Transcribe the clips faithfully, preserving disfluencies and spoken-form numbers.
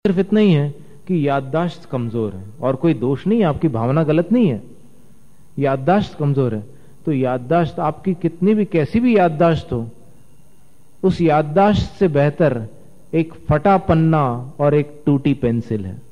सिर्फ इतना ही है कि याददाश्त कमजोर है और कोई दोष नहीं है, आपकी भावना गलत नहीं है, याददाश्त कमजोर है। तो याददाश्त आपकी कितनी भी कैसी भी याददाश्त हो, उस याददाश्त से बेहतर एक फटा पन्ना और एक टूटी पेंसिल है।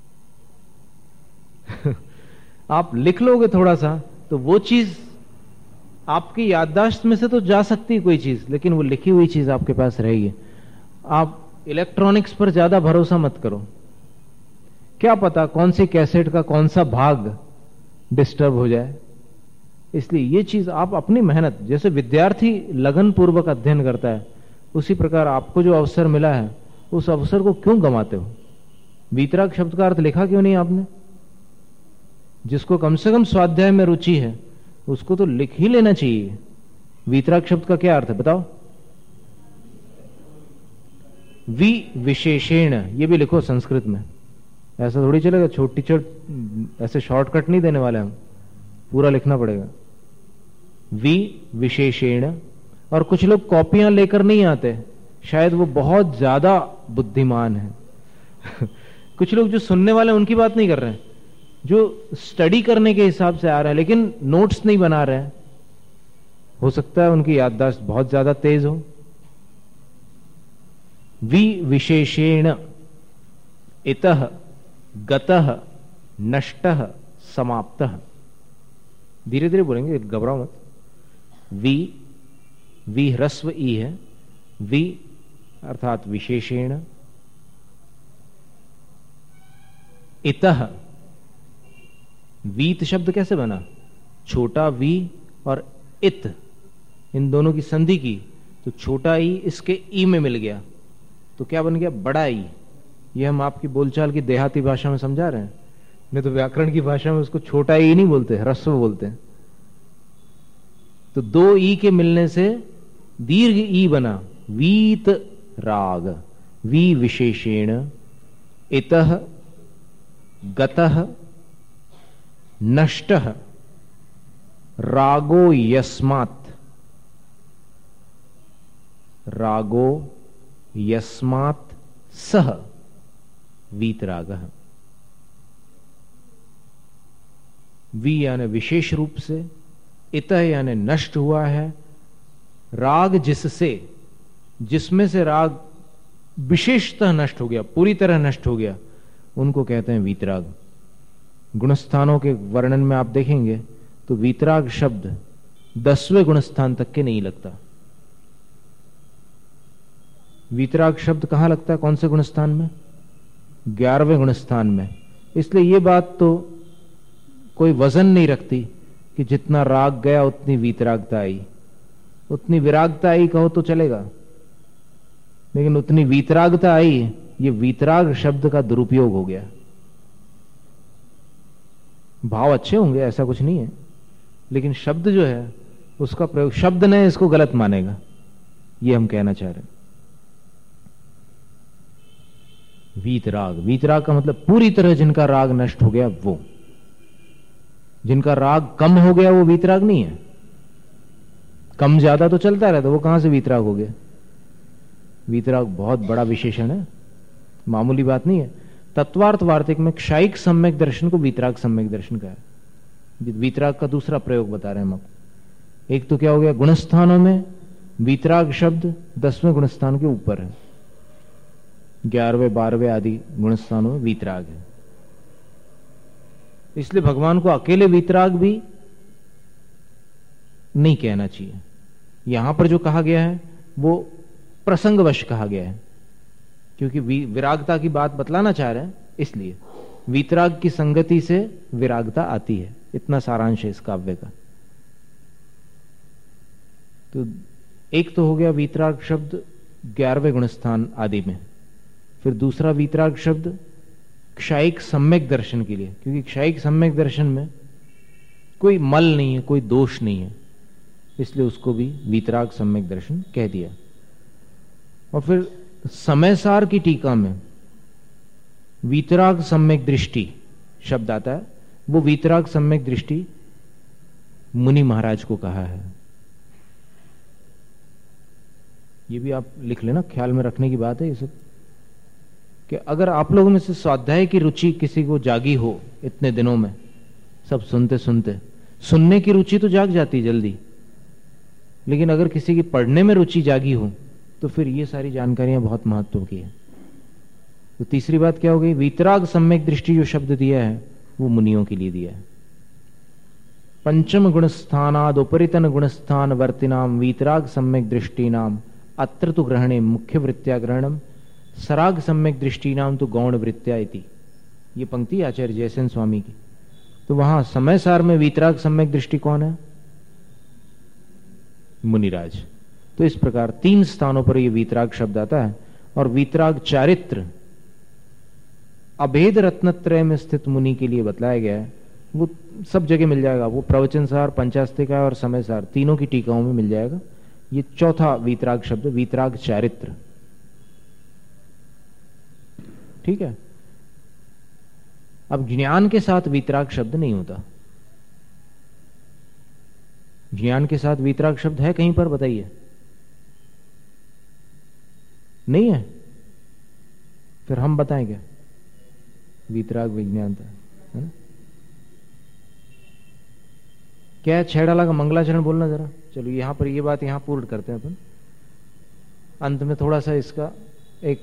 आप लिख लोगे थोड़ा सा तो वो चीज आपकी याददाश्त में से तो जा सकती है कोई चीज, लेकिन वो लिखी हुई चीज आपके पास रहेगी। आप इलेक्ट्रॉनिक्स पर ज्यादा भरोसा मत करो, क्या पता कौन सी कैसेट का कौन सा भाग डिस्टर्ब हो जाए। इसलिए ये चीज आप अपनी मेहनत, जैसे विद्यार्थी लगन पूर्वक अध्ययन करता है, उसी प्रकार आपको जो अवसर मिला है उस अवसर को क्यों गंवाते हो। वीतराग शब्द का अर्थ लिखा क्यों नहीं आपने? जिसको कम से कम स्वाध्याय में रुचि है उसको तो लिख ही लेना चाहिए। वीतराग शब्द का क्या अर्थ है बताओ? वि विशेषेण, ये भी लिखो संस्कृत में। ऐसा थोड़ी चलेगा, छोटी छोट ऐसे शॉर्टकट नहीं देने वाले हम, पूरा लिखना पड़ेगा। वि विशेषेण। और कुछ लोग कॉपियां लेकर नहीं आते, शायद वो बहुत ज्यादा बुद्धिमान है। कुछ लोग जो सुनने वाले हैं उनकी बात नहीं कर रहे हैं, जो स्टडी करने के हिसाब से आ रहे हैं लेकिन नोट्स नहीं बना रहे हैं, हो सकता है उनकी याददाश्त बहुत ज्यादा तेज हो। वि विशेषेण इतः गतः नष्टः समाप्तः। धीरे धीरे बोलेंगे, घबराओ मत। वि वि ह्रस्व ई है, वि अर्थात विशेषेण, इतः। वीत शब्द कैसे बना? छोटा वी और इत, इन दोनों की संधि की तो छोटा ई इसके ई में मिल गया, तो क्या बन गया? बड़ा ई। ये हम आपकी बोलचाल की देहाती भाषा में समझा रहे हैं, नहीं तो व्याकरण की भाषा में उसको छोटा ई नहीं बोलते, ह्रस्व बोलते हैं। तो दो ई के मिलने से दीर्घ ई बना, वीत राग। वी विशेषेण इतः गतः नष्टः रागो यस्मात्। रागो यस्मात् सह वीतरागः। वी यानी विशेष रूप से, इतः यानी नष्ट हुआ है, राग जिससे, जिसमें से राग विशेषतः नष्ट हो गया, पूरी तरह नष्ट हो गया, उनको कहते हैं वीतराग। गुणस्थानों के वर्णन में आप देखेंगे तो वीतराग शब्द दसवें गुणस्थान तक के नहीं लगता। वीतराग शब्द कहां लगता है? कौन से गुणस्थान में? ग्यारहवें गुणस्थान में। इसलिए यह बात तो कोई वजन नहीं रखती कि जितना राग गया उतनी वीतरागता आई। उतनी विरागता आई कहो तो चलेगा, लेकिन उतनी वीतरागता आई, ये वीतराग शब्द का दुरुपयोग हो गया। भाव अच्छे होंगे, ऐसा कुछ नहीं है, लेकिन शब्द जो है उसका प्रयोग, शब्द ने इसको गलत मानेगा, ये हम कहना चाह रहे हैं। वीतराग, वीतराग का मतलब पूरी तरह जिनका राग नष्ट हो गया वो। जिनका राग कम हो गया वो वीतराग नहीं है। कम ज्यादा तो चलता रहता, वो कहां से वीतराग हो गया? वीतराग बहुत बड़ा विशेषण है, मामूली बात नहीं है। तत्वार्थ वार्तिक में क्षायिक सम्यक दर्शन को वीतराग सम्यक दर्शन का है। वीतराग का दूसरा प्रयोग बता रहे हैं हम। एक तो क्या हो गया, गुणस्थानों में वीतराग शब्द दसवें गुणस्थान के ऊपर है, ग्यारहवें बारहवें आदि गुणस्थानों में वीतराग है। इसलिए भगवान को अकेले वीतराग भी नहीं कहना चाहिए। यहां पर जो कहा गया है वो प्रसंगवश कहा गया है, क्योंकि विरागता की बात बतलाना चाह रहे हैं, इसलिए वीतराग की संगति से विरागता आती है। इतना सारांश है इस काव्य का। तो एक तो हो गया वीतराग शब्द ग्यारहवें गुणस्थान आदि में। फिर दूसरा वीतराग शब्द क्षायिक सम्यक दर्शन के लिए, क्योंकि क्षायिक सम्यक दर्शन में कोई मल नहीं है, कोई दोष नहीं है, इसलिए उसको भी वीतराग सम्यक दर्शन कह दिया। और फिर समयसार की टीका में वीतराग सम्यक दृष्टि शब्द आता है, वो वीतराग सम्यक दृष्टि मुनि महाराज को कहा है। ये भी आप लिख लेना, ख्याल में रखने की बात है ये सब। कि अगर आप लोगों में से स्वाध्याय की रुचि किसी को जागी हो इतने दिनों में, सब सुनते सुनते, सुनने की रुचि तो जाग जाती जल्दी, लेकिन अगर किसी की पढ़ने में रुचि जागी हो तो फिर ये सारी जानकारियां बहुत महत्व की है। तो तीसरी बात क्या हो गई? वीतराग सम्यक दृष्टि जो शब्द दिया है वो मुनियों के लिए दिया है। पंचम गुणस्थानाद उपरितन गुणस्थान वर्तिनाम वीतराग सम्यक दृष्टि नाम अत्र तो ग्रहणे मुख्य वृत्त्या ग्रहणम सराग सम्यक दृष्टि नाम तो गौण वृत्त्या इति। ये पंक्ति आचार्य जयसेन स्वामी की। तो वहां समय सार में वीतराग सम्यक दृष्टि कौन है? मुनिराज। तो इस प्रकार तीन स्थानों पर यह वीतराग शब्द आता है। और वीतराग चारित्र अभेद रत्नत्रय में स्थित मुनि के लिए बतलाया गया है। वो सब जगह मिल जाएगा, वो प्रवचन सार, पंचास्तिका और समय सार तीनों की टीकाओं में मिल जाएगा। ये चौथा वीतराग शब्द, वीतराग चारित्र। ठीक है। अब ज्ञान के साथ वीतराग शब्द नहीं होता। ज्ञान के साथ वीतराग शब्द है कहीं पर? बताइए। नहीं है? फिर हम बताएंगे वीतराग विज्ञानता है ना। क्या है? छेड़ाला का मंगलाचरण बोलना जरा। चलो यहां पर ये बात यहां पूर्ण करते हैं अपन। अंत में थोड़ा सा इसका एक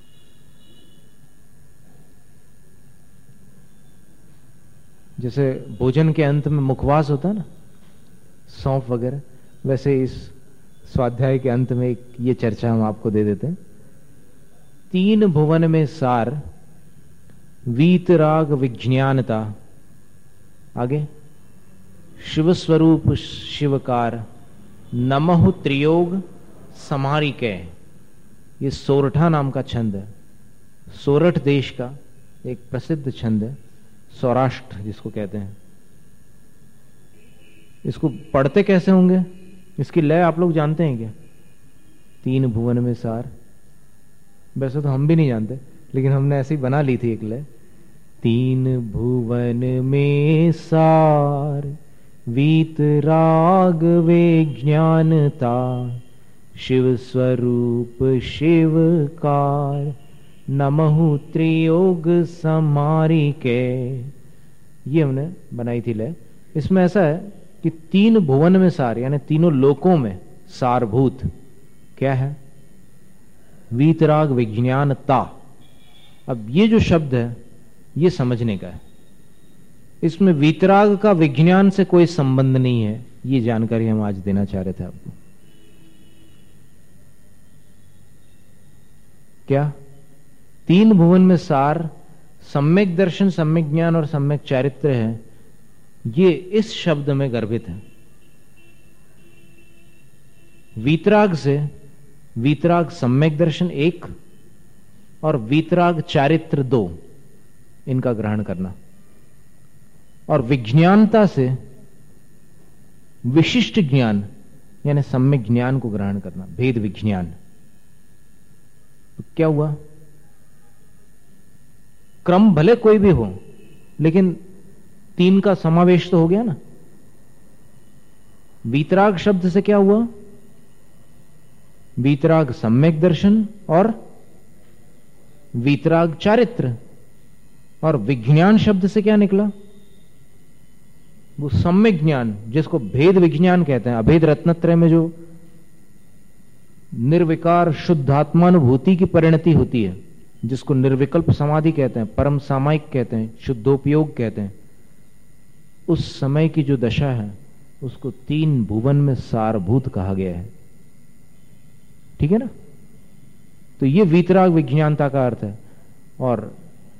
जैसे भोजन के अंत में मुखवास होता है ना, सौंफ वगैरह, वैसे इस स्वाध्याय के अंत में एक ये चर्चा हम आपको दे देते हैं। तीन भुवन में सार वीतराग विज्ञानता, आगे शिव स्वरूप शिवकार नमहु त्रियोग समारिके। ये सोरठा नाम का छंद है, सोरठ देश का एक प्रसिद्ध छंद है, सौराष्ट्र जिसको कहते हैं। इसको पढ़ते कैसे होंगे? इसकी लय आप लोग जानते हैं क्या? तीन भुवन में सार। वैसे तो हम भी नहीं जानते, लेकिन हमने ऐसे ही बना ली थी एक लय। तीन भुवन में सार वीतराग विज्ञानता शिव स्वरूप शिवकार नमहु त्रियोग समारिके। ये हमने बनाई थी लय। इसमें ऐसा है कि तीन भुवन में सार यानी तीनों लोकों में सारभूत क्या है? वीतराग विज्ञानता। अब ये जो शब्द है ये समझने का है। इसमें वीतराग का विज्ञान से कोई संबंध नहीं है। ये जानकारी हम आज देना चाह रहे थे आपको। क्या? तीन भुवन में सार सम्यक दर्शन, सम्यक ज्ञान और सम्यक चारित्र है, ये इस शब्द में गर्भित है। वीतराग से वीतराग सम्यक दर्शन एक और वीतराग चारित्र दो, इनका ग्रहण करना। और विज्ञानता से विशिष्ट ज्ञान यानी सम्यक ज्ञान को ग्रहण करना, भेद विज्ञान। तो क्या हुआ? क्रम भले कोई भी हो, लेकिन तीन का समावेश तो हो गया ना। वीतराग शब्द से क्या हुआ? वीतराग सम्यक दर्शन और वीतराग चारित्र। और विज्ञान शब्द से क्या निकला? वो सम्यक ज्ञान, जिसको भेद विज्ञान कहते हैं। अभेद रत्नत्रय में जो निर्विकार शुद्ध आत्मानुभूति की परिणति होती है, जिसको निर्विकल्प समाधि कहते हैं, परम सामायिक कहते हैं, शुद्धोपयोग कहते हैं, उस समय की जो दशा है उसको तीन भुवन में सारभूत कहा गया है। ठीक है ना? तो ये वीतराग विज्ञानता का अर्थ है। और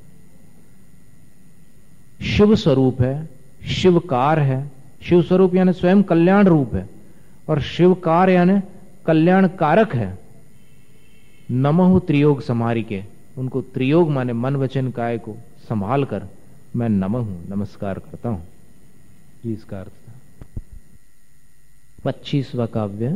शिव स्वरूप है, शिवकार है। शिव स्वरूप यानी स्वयं कल्याण रूप है, और शिवकार यानी कल्याण कारक है। नमहु त्रियोग समारिके, उनको त्रियोग माने मन वचन काय को संभाल कर मैं नमहु नमस्कार करता हूं। ये इसका अर्थ था। पच्चीसवां काव्य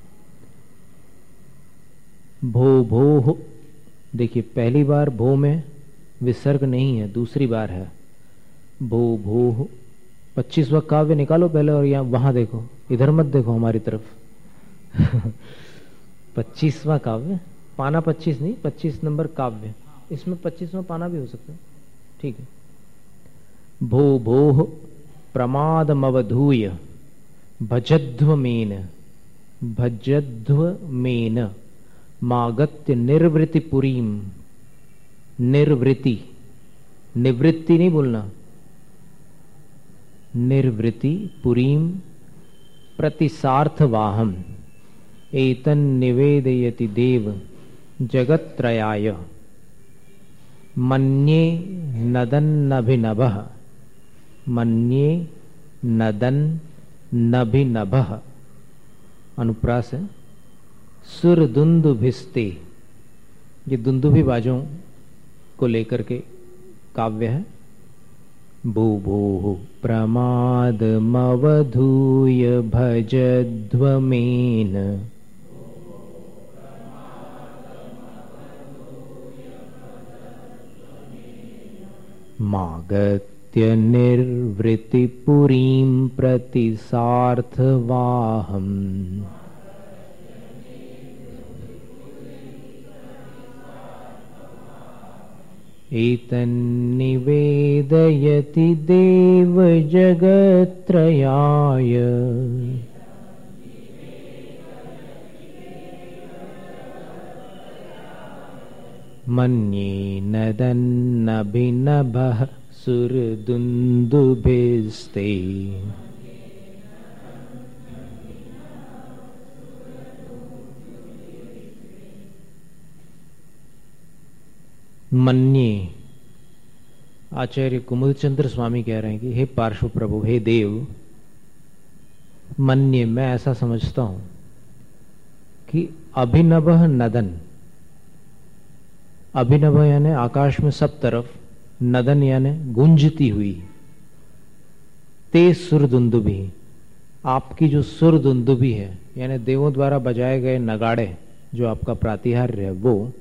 भो भो। देखिए पहली बार भो में विसर्ग नहीं है, दूसरी बार है भो भो। पच्चीसवां काव्य निकालो पहले और यहां वहां देखो, इधर मत देखो हमारी तरफ। पच्चीसवां काव्य, पाना पच्चीस नहीं, पच्चीस नंबर काव्य। इसमें पच्चीसवां पाना भी हो सकता है, ठीक है। भो भोः प्रमादमवधूय भजध्वमेन भजध्वमेन मागत्य निर्वृतिपुरीम, निर्वृति, निवृत्ति नहीं बोलना, निर्वृति पुरीम प्रतिसार्थवाहम एतन निवेदयति देव जगत्त्रयाय मन्ये नदन्नभिनभः, मन्ये नदन्नभिनभः, अनुप्रास है। सुर दुंदुभिस्ते, ये दुंदुभि बाजों को लेकर के काव्य है। भूभुः प्रमादमवधूय भजध्वमेन मागत्य निर्वृतिपुरीं प्रतिसार्थवाहम् एतन्निवेदयति देव जगत्त्रयाय मन्ये नदन्नभिनभः सुरदुन्दुभिस्ते। मन्ये, आचार्य कुमुदचंद्र स्वामी कह रहे हैं कि हे पार्श्व प्रभु, हे देव, मन्ये, मैं ऐसा समझता हूं कि अभिनभः नदन, अभिनभ यानी आकाश में सब तरफ, नदन यानी गूंजती हुई, ते सुरदुंदुभि, आपकी जो सुरदुंदुभि है यानी देवों द्वारा बजाए गए नगाड़े, जो आपका प्रातिहार्य है, वो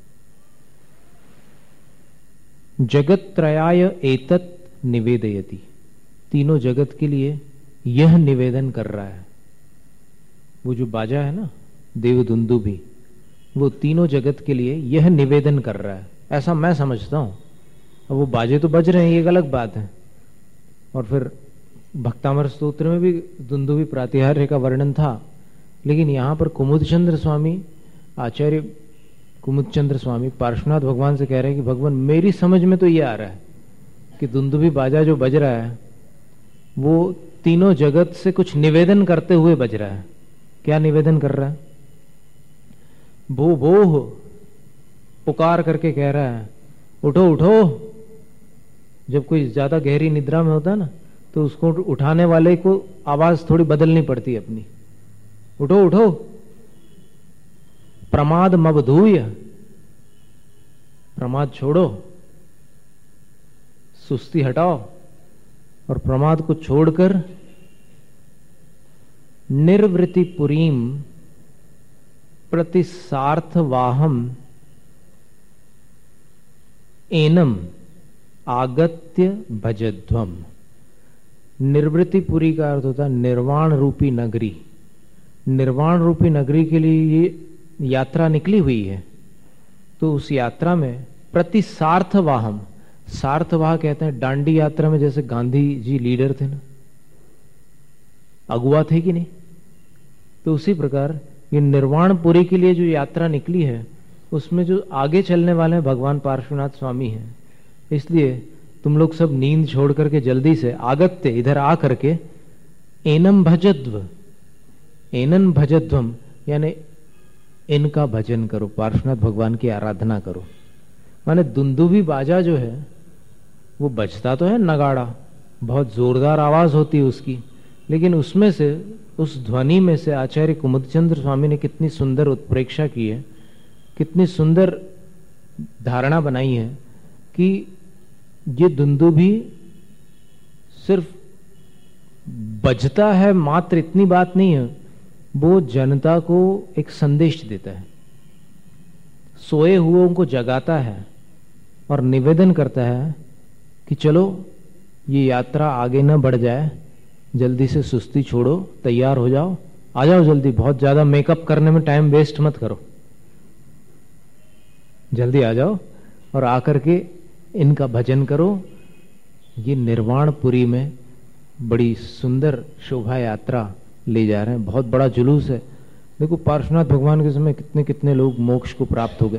जगत्त्रयाय एतत् निवेदयति, तीनों जगत के लिए यह निवेदन कर रहा है। वो जो बाजा है ना देवदुंदुभि, वो तीनों जगत के लिए यह निवेदन कर रहा है, ऐसा मैं समझता हूं। अब वो बाजे तो बज रहे हैं, ये एक अलग बात है। और फिर भक्तामर स्तोत्र में भी दुंदुभि प्रातिहार्य का वर्णन था, लेकिन यहां पर कुमुदचंद्र स्वामी, आचार्य कुमुदचंद्र स्वामी पार्श्वनाथ भगवान से कह रहे हैं कि भगवान, मेरी समझ में तो ये आ रहा है कि दुंदुभि बाजा जो बज रहा है वो तीनों जगत से कुछ निवेदन करते हुए बज रहा है। क्या निवेदन कर रहा है? भो भोः, पुकार करके कह रहा है, उठो उठो। जब कोई ज्यादा गहरी निद्रा में होता है ना, तो उसको उठाने वाले को आवाज थोड़ी बदलनी पड़ती है अपनी, उठो उठो। प्रमाद मवधूय, प्रमाद छोड़ो, सुस्ती हटाओ और प्रमाद को छोड़कर निर्वृतिपुरीम प्रतिसार्थवाहम एनम आगत्य भजध्वम। निर्वृतिपुरी का अर्थ होता है निर्वाण रूपी नगरी। निर्वाण रूपी नगरी के लिए ये यात्रा निकली हुई है, तो उस यात्रा में प्रतिसार्थवाहम, सार्थवाह कहते हैं डांडी यात्रा में, जैसे गांधी जी लीडर थे ना, अगुआ थे कि नहीं, तो उसी प्रकार ये निर्वाणपुरी के लिए जो यात्रा निकली है, उसमें जो आगे चलने वाले हैं भगवान पार्श्वनाथ स्वामी हैं। इसलिए तुम लोग सब नींद छोड़ करके जल्दी से आगत्य, इधर आ करके एनम भजध्व, एनन भजध्वम यानी इनका भजन करो, पार्श्वनाथ भगवान की आराधना करो। माने दुंदुभि बाजा जो है वो बजता तो है नगाड़ा, बहुत जोरदार आवाज होती है उसकी, लेकिन उसमें से, उस ध्वनि में से आचार्य कुमुदचंद्र स्वामी ने कितनी सुंदर उत्प्रेक्षा की है, कितनी सुंदर धारणा बनाई है कि ये दुंदुभि सिर्फ बजता है मात्र, इतनी बात नहीं है, वो जनता को एक संदेश देता है, सोए हुओं को जगाता है और निवेदन करता है कि चलो ये यात्रा आगे न बढ़ जाए, जल्दी से सुस्ती छोड़ो, तैयार हो जाओ, आ जाओ जल्दी, बहुत ज्यादा मेकअप करने में टाइम वेस्ट मत करो, जल्दी आ जाओ और आकर के इनका भजन करो। ये निर्वाणपुरी में बड़ी सुंदर शोभा यात्रा ले जा रहे हैं, बहुत बड़ा जुलूस है। देखो पार्श्वनाथ भगवान के समय कितने कितने लोग मोक्ष को प्राप्त हो गए।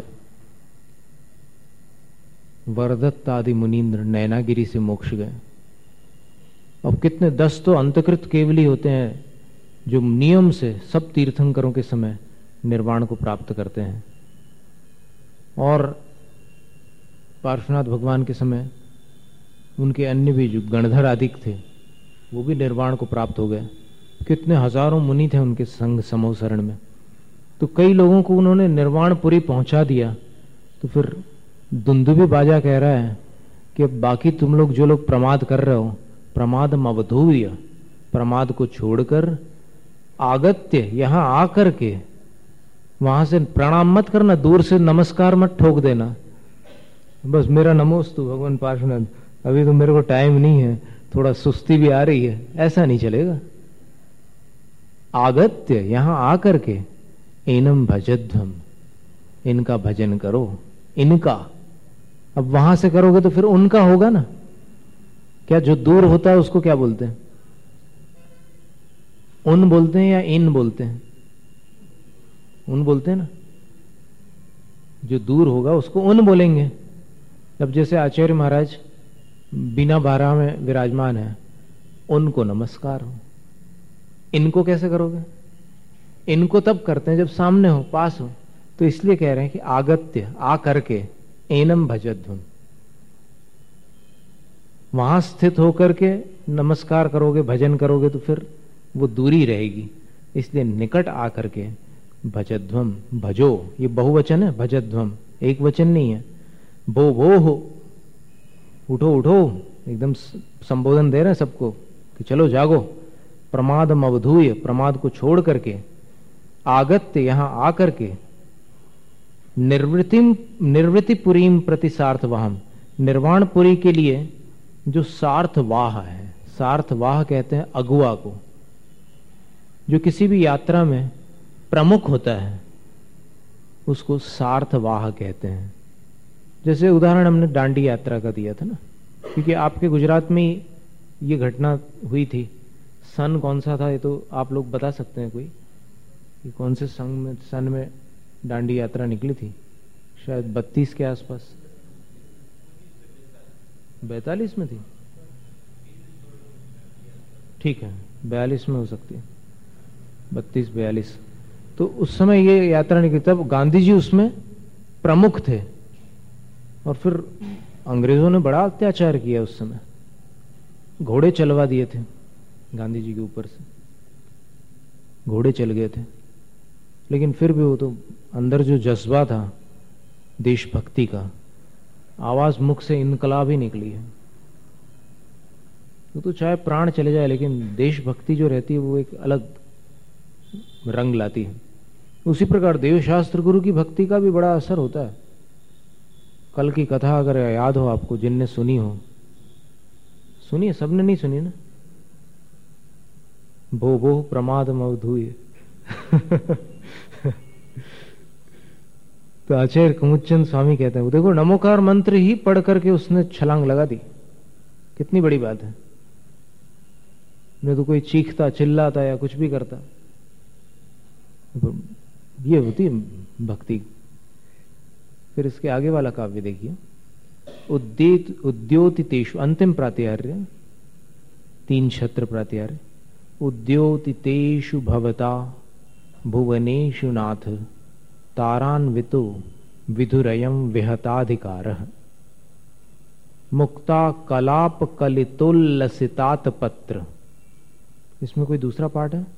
वरदत्त आदि मुनीन्द्र नैनागिरी से मोक्ष गए। अब कितने दस तो अंतकृत केवली होते हैं जो नियम से सब तीर्थंकरों के समय निर्वाण को प्राप्त करते हैं। और पार्श्वनाथ भगवान के समय उनके अन्य भी जो गणधर आदि थे वो भी निर्वाण को प्राप्त हो गए। कितने हजारों मुनि थे उनके संग समूह शरण में। तो कई लोगों को उन्होंने निर्वाणपुरी पहुंचा दिया। तो फिर दुंदुभी बाजा कह रहा है कि बाकी तुम लोग जो लोग प्रमाद कर रहे हो, प्रमाद मवधूय, प्रमाद को छोड़कर आगत्य, यहां आकर के वहां से प्रणाम मत करना, दूर से नमस्कार मत ठोक देना, बस मेरा नमोस्तु भगवान पार्श्वनाथ, अभी तो मेरे को टाइम नहीं है, थोड़ा सुस्ती भी आ रही है, ऐसा नहीं चलेगा। आगत्य, यहां आकर के एनम भजध्वम, इनका भजन करो, इनका। अब वहां से करोगे तो फिर उनका होगा ना। क्या जो दूर होता है उसको क्या बोलते हैं? उन बोलते हैं या इन बोलते हैं? उन बोलते हैं ना। जो दूर होगा उसको उन बोलेंगे। अब जैसे आचार्य महाराज बिना बारह में विराजमान है, उनको नमस्कार हो। इनको कैसे करोगे? इनको तब करते हैं जब सामने हो, पास हो। तो इसलिए कह रहे हैं कि आगत्य, आ करके, एनम भजध्वम, वहां स्थित होकर के नमस्कार करोगे, भजन करोगे तो फिर वो दूरी रहेगी। इसलिए निकट आकर के भजध्वम, भजो, ये बहुवचन है, भजध्वम एक वचन नहीं है। भो भो हो, उठो उठो, एकदम संबोधन दे रहे हैं सबको कि चलो जागो। प्रमाद मवधूय, प्रमाद को छोड़ करके, आगत्य, यहां आकर के, निर्वृतिम निर्वृतिपुरीम प्रति सार्थवाहम, निर्वाणपुरी के लिए जो सार्थवाह है, सार्थवाह कहते हैं अगुआ को, जो किसी भी यात्रा में प्रमुख होता है उसको सार्थवाह कहते हैं। जैसे उदाहरण हमने दांडी यात्रा का दिया था ना, क्योंकि आपके गुजरात में ये घटना हुई थी। सन कौन सा था ये तो आप लोग बता सकते हैं कोई, कि कौन से संघ में सन में दांडी यात्रा निकली थी? शायद बत्तीस के आसपास, बैतालीस में थी, ठीक है, बयालीस में हो सकती है, बत्तीस बयालीस। तो उस समय ये यात्रा निकली, तब गांधी जी उसमें प्रमुख थे। और फिर अंग्रेजों ने बड़ा अत्याचार किया उस समय, घोड़े चलवा दिए थे गांधी जी के ऊपर से, घोड़े चल गए थे। लेकिन फिर भी वो तो अंदर जो जज्बा था देशभक्ति का, आवाज मुख से इनकलाब ही निकली है। तो, तो चाहे प्राण चले जाए, लेकिन देशभक्ति जो रहती है वो एक अलग रंग लाती है। उसी प्रकार देवशास्त्र गुरु की भक्ति का भी बड़ा असर होता है। कल की कथा अगर याद हो आपको, जिनने सुनी हो, सुनिए, सबने नहीं सुनी ना। भो भो प्रमाद मवधूय तो आचार्य कुमुदचंद स्वामी कहते हैं, देखो नमोकार मंत्र ही पढ़ करके उसने छलांग लगा दी, कितनी बड़ी बात है। नहीं तो कोई चीखता चिल्लाता या कुछ भी करता, ये होती भक्ति। फिर इसके आगे वाला काव्य देखिए, उद्यत उद्योतितेषु, अंतिम प्रातिहार्य, तीन छत्र प्रातिहार्य। उद्योतितेषु भवता भुवनेषु नाथ तारान्वितो विधुरयं विहताधिकारः मुक्ता कलाप कलितोल्लसितात पत्र। इसमें कोई दूसरा पार्ट है?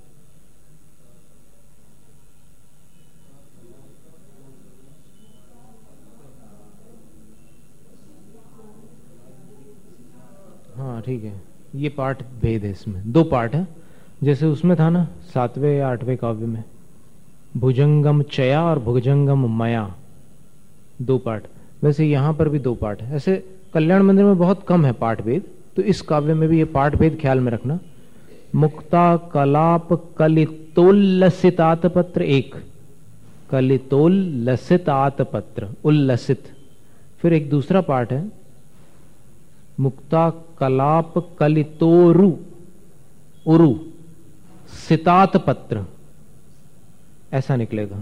हाँ ठीक है, ये पार्ट भेद है, इसमें दो पार्ट है। जैसे उसमें था ना सातवें या आठवें काव्य में, भुजंगम चया और भुजंगम मया, दो पार्ट। वैसे यहां पर भी दो पार्ट है। ऐसे कल्याण मंदिर में बहुत कम है पाठ भेद, तो इस काव्य में भी ये पाठ भेद ख्याल में रखना। मुक्ता कलाप कलितोल्लसितात पत्र, एक कलितोल्लसितात पत्र, उल्लसित फिर एक दूसरा पाठ है मुक्ता कलाप कलितोरु उरु सितात पत्र, ऐसा निकलेगा।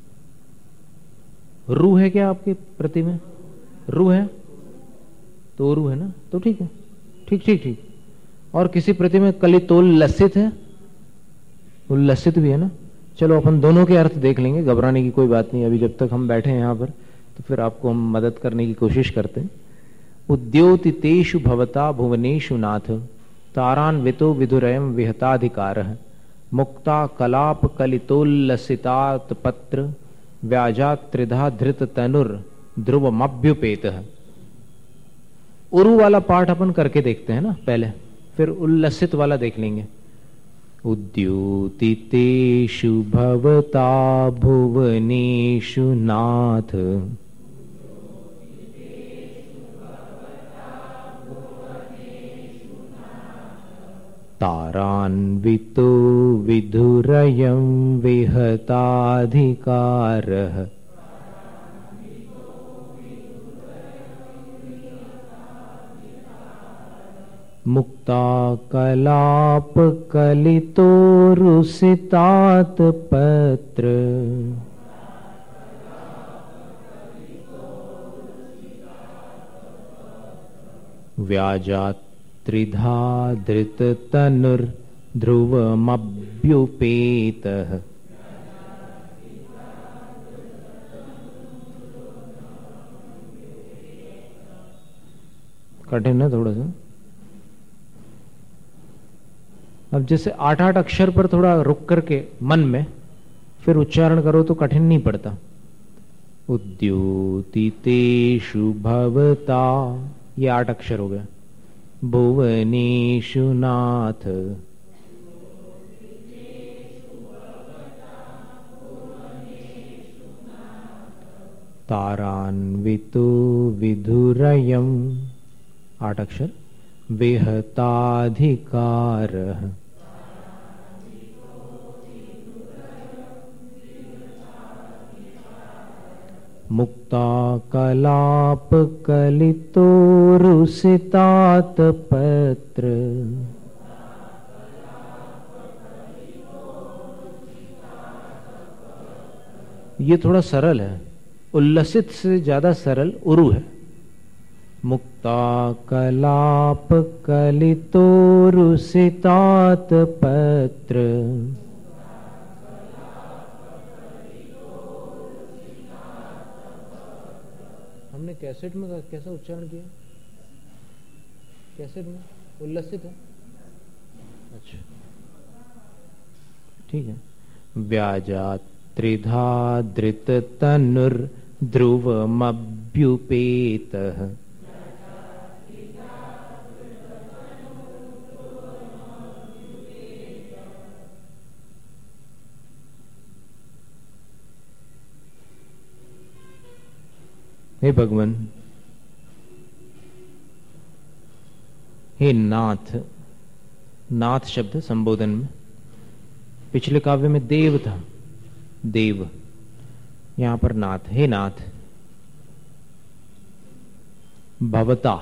रू है क्या आपकी प्रति में? रू है तो रू है ना, तो ठीक है, ठीक ठीक ठीक। और किसी प्रति में कलितोल लसित है, उल्लसित भी है ना। चलो अपन दोनों के अर्थ देख लेंगे, घबराने की कोई बात नहीं। अभी जब तक हम बैठे हैं यहां पर तो फिर आपको हम मदद करने की कोशिश करते हैं। उद्योतितेषु भवता भुवनेषु नाथ तारान्वितो विधुरयम विहताधिकारः मुक्ता कलाप कलितोल्लसितात पत्र व्याजात त्रिधा धृत तनुर ध्रुवमभ्युपेतः। उरु वाला पाठ अपन करके देखते हैं ना पहले, फिर उल्लसित वाला देख लेंगे। उद्योतितेषु भवता भुवनेषु नाथ तारान्वितो विधुरयं विहताधिकारः मुक्ता कलाप कलितोरुसितात पत्र व्याजात त्रिधा धृत तनुर ध्रुवमभ्युपेतः। कठिन है थोड़ा सा। अब जैसे आठ आठ अक्षर पर थोड़ा रुक करके मन में फिर उच्चारण करो तो कठिन नहीं पड़ता। उद्योतितेषु भवता, ये आठ अक्षर हो गया। भुवनेषु नाथ, तारान्वितो विधुरयम्, आठ अक्षर, विहताधिकारः। मुक्ता कलाप कलितोरुसितात पत्र। ये थोड़ा सरल है, उल्लसित से ज्यादा सरल उरु है। मुक्ता कलाप कलितोरुसितात पत्र। हमने कैसेट में कैसा उच्चारण किया? कैसेट में उल्लसित है। अच्छा ठीक है। व्याजात त्रिधा धृत तनुर ध्रुवमभ्युपेतः। हे भगवान, हे नाथ, नाथ शब्द संबोधन में, पिछले काव्य में देव था, देव, यहां पर नाथ। हे नाथ, भवता,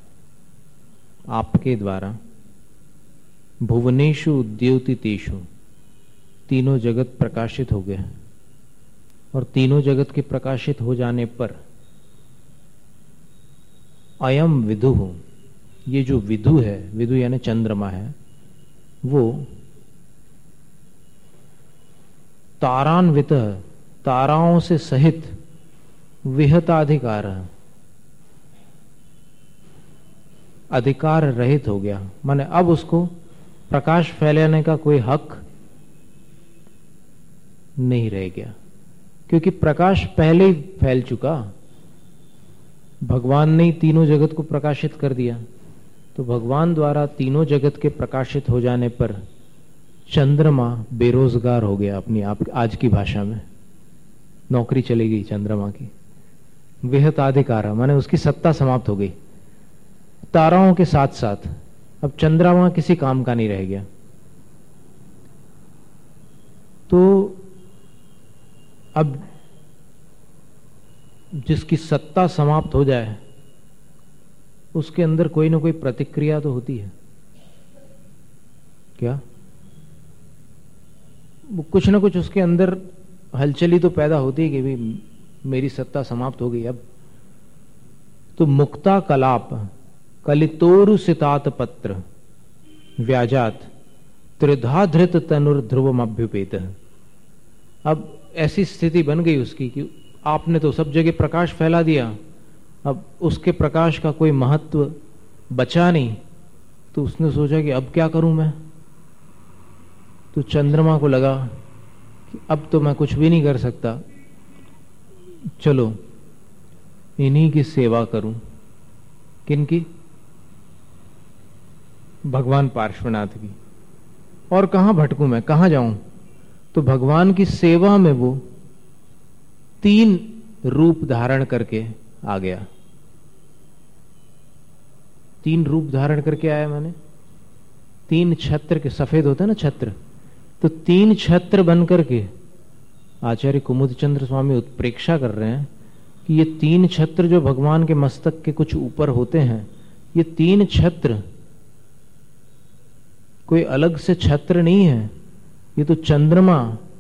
आपके द्वारा, भुवनेषु उद्योतितेषु, तीनों जगत प्रकाशित हो गए, और तीनों जगत के प्रकाशित हो जाने पर अयम विदु, ये जो विदु है, विदु यानी चंद्रमा है, वो तारान्वित, ताराओं से सहित, विहताधिकार, अधिकार रहित हो गया। माने अब उसको प्रकाश फैलाने का कोई हक नहीं रह गया, क्योंकि प्रकाश पहले ही फैल चुका। भगवान ने तीनों जगत को प्रकाशित कर दिया, तो भगवान द्वारा तीनों जगत के प्रकाशित हो जाने पर चंद्रमा बेरोजगार हो गया। अपनी आप आज की भाषा में नौकरी चली गई चंद्रमा की। विहताधिकार माने उसकी सत्ता समाप्त हो गई। ताराओं के साथ साथ अब चंद्रमा किसी काम का नहीं रह गया। तो अब जिसकी सत्ता समाप्त हो जाए उसके अंदर कोई ना कोई प्रतिक्रिया तो होती है क्या? वो कुछ ना कुछ उसके अंदर हलचली तो पैदा होती है कि भाई मेरी सत्ता समाप्त हो गई अब। तो मुक्ता कलाप कलितोरु सितात पत्र व्याजात त्रिधा धृत तनुर ध्रुवम अभ्युपेत। अब ऐसी स्थिति बन गई उसकी कि आपने तो सब जगह प्रकाश फैला दिया, अब उसके प्रकाश का कोई महत्व बचा नहीं। तो उसने सोचा कि अब क्या करूं मैं। तो चंद्रमा को लगा कि अब तो मैं कुछ भी नहीं कर सकता, चलो इन्हीं की सेवा करूं। किनकी? भगवान पार्श्वनाथ की। और कहां भटकूं मैं, कहां जाऊं? तो भगवान की सेवा में वो तीन रूप धारण करके आ गया। तीन रूप धारण करके आया मैंने। तीन छत्र के, सफेद होते हैं ना छत्र, तो तीन छत्र बन करके आचार्य कुमुदचंद्र स्वामी उत्प्रेक्षा कर रहे हैं कि ये तीन छत्र जो भगवान के मस्तक के कुछ ऊपर होते हैं, ये तीन छत्र कोई अलग से छत्र नहीं है। ये तो चंद्रमा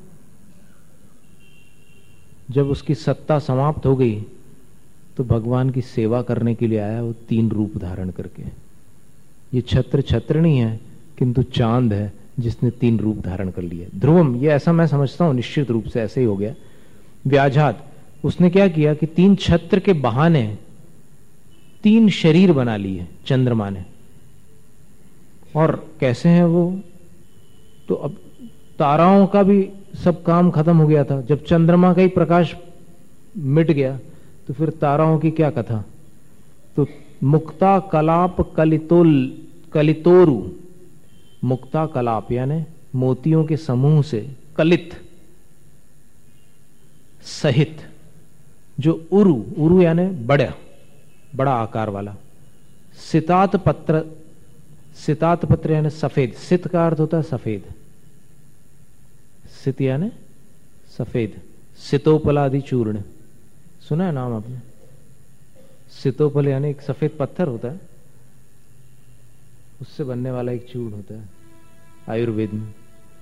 जब उसकी सत्ता समाप्त हो गई तो भगवान की सेवा करने के लिए आया, वो तीन रूप धारण करके। ये छत्र छत्र नहीं है किंतु चांद है जिसने तीन रूप धारण कर लिए। ध्रुवम, ये ऐसा मैं समझता हूं निश्चित रूप से ऐसे ही हो गया। व्याजात, उसने क्या किया कि तीन छत्र के बहाने तीन शरीर बना लिए चंद्रमा ने। और कैसे हैं वो? तो अब ताराओं का भी सब काम खत्म हो गया था। जब चंद्रमा का ही प्रकाश मिट गया तो फिर ताराओं की क्या कथा। तो मुक्ता कलाप कलितोल कलितोरु, मुक्ता कलाप यानी मोतियों के समूह से कलित सहित, जो उरु, उरु यानी बड़ा बड़ा आकार वाला, सितात पत्र, सितात पत्र यानी सफेद, सित का अर्थ होता है सफेद, सित यानी सफेद। सितोपलादि चूर्ण सुना है नाम आपने? सितोपल यानी एक सफेद पत्थर होता है, उससे बनने वाला एक चूर्ण होता है आयुर्वेद में।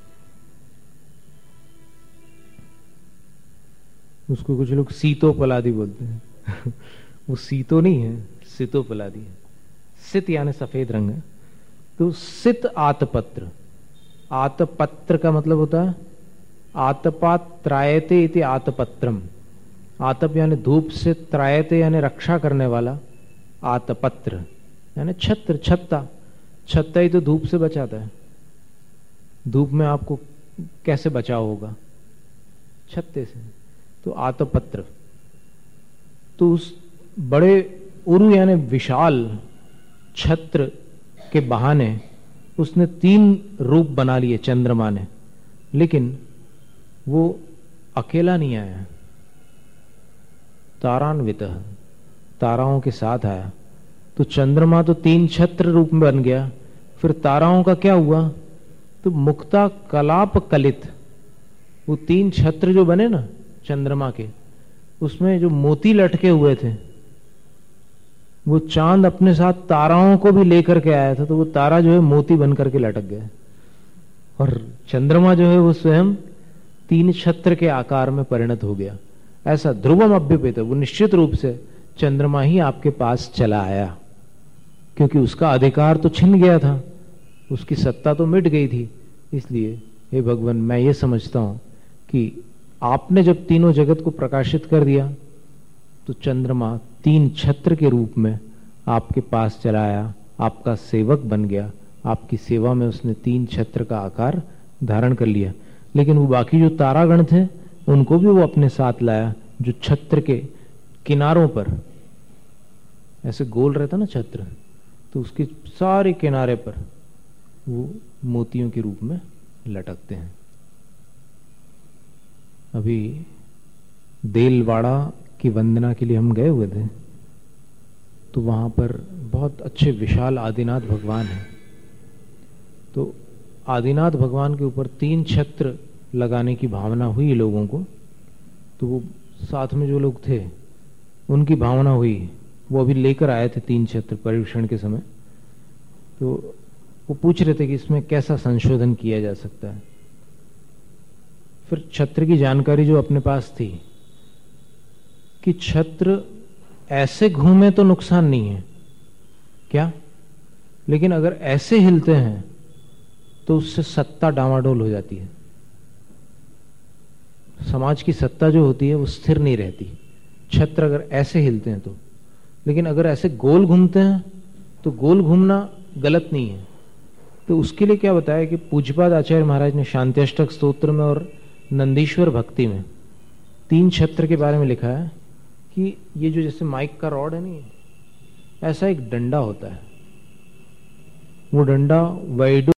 उसको कुछ लोग सीतोपलादि बोलते हैं वो सीतो नहीं है, सितोपलादि है। सित यानी सफेद रंग है। तो सित आतपत्र, आतपत्र का मतलब होता है आतपात त्रायते इति आतपत्रम। आतप यानी धूप से, त्रायते यानी रक्षा करने वाला, आतपत्र यानी छत्र, छत्ता। छत्ता ही तो धूप से बचाता है। धूप में आपको कैसे बचाव होगा? छत्ते से। तो आतपत्र, तो उस बड़े उरु यानी विशाल छत्र के बहाने उसने तीन रूप बना लिए चंद्रमा ने। लेकिन वो अकेला नहीं आया, तारान्वित, ताराओं के साथ आया। तो चंद्रमा तो तीन छत्र रूप में बन गया, फिर ताराओं का क्या हुआ? तो मुक्ता कलाप कलित, वो तीन छत्र जो बने ना चंद्रमा के, उसमें जो मोती लटके हुए थे, वो चांद अपने साथ ताराओं को भी लेकर के आया था। तो वो तारा जो है मोती बन करके लटक गए, और चंद्रमा जो है वो स्वयं तीन छत्र के आकार में परिणत हो गया। ऐसा ध्रुवम अभ्युपेत, वो निश्चित रूप से चंद्रमा ही आपके पास चला आया, क्योंकि उसका अधिकार तो छिन गया था, उसकी सत्ता तो मिट गई थी। इसलिए हे भगवान, मैं ये समझता हूं कि आपने जब तीनों जगत को प्रकाशित कर दिया तो चंद्रमा तीन छत्र के रूप में आपके पास चला आया, आपका सेवक बन गया, आपकी सेवा में उसने तीन छत्र का आकार धारण कर लिया। लेकिन वो बाकी जो तारागण थे उनको भी वो अपने साथ लाया, जो छत्र के किनारों पर ऐसे गोल रहता ना छत्र, तो उसके सारे किनारे पर वो मोतियों के रूप में लटकते हैं। अभी देलवाड़ा की वंदना के लिए हम गए हुए थे, तो वहां पर बहुत अच्छे विशाल आदिनाथ भगवान हैं। तो आदिनाथ भगवान के ऊपर तीन छत्र लगाने की भावना हुई लोगों को। तो वो साथ में जो लोग थे उनकी भावना हुई, वो अभी लेकर आए थे तीन छत्र परीक्षण के समय, तो वो पूछ रहे थे कि इसमें कैसा संशोधन किया जा सकता है। फिर छत्र की जानकारी जो अपने पास थी कि छत्र ऐसे घूमे तो नुकसान नहीं है क्या, लेकिन अगर ऐसे हिलते हैं तो उससे सत्ता डामाडोल हो जाती है। समाज की सत्ता जो होती है वो स्थिर नहीं रहती, छत्र अगर ऐसे हिलते हैं तो। लेकिन अगर ऐसे गोल घूमते हैं तो गोल घूमना गलत नहीं है। तो उसके लिए क्या बताया कि पूज्यपाद आचार्य महाराज ने शांत्यष्टक स्तोत्र में और नंदीश्वर भक्ति में तीन छत्र के बारे में लिखा है कि ये जो जैसे माइक का रॉड है नहीं, ऐसा एक डंडा होता है, वो डंडा वैडू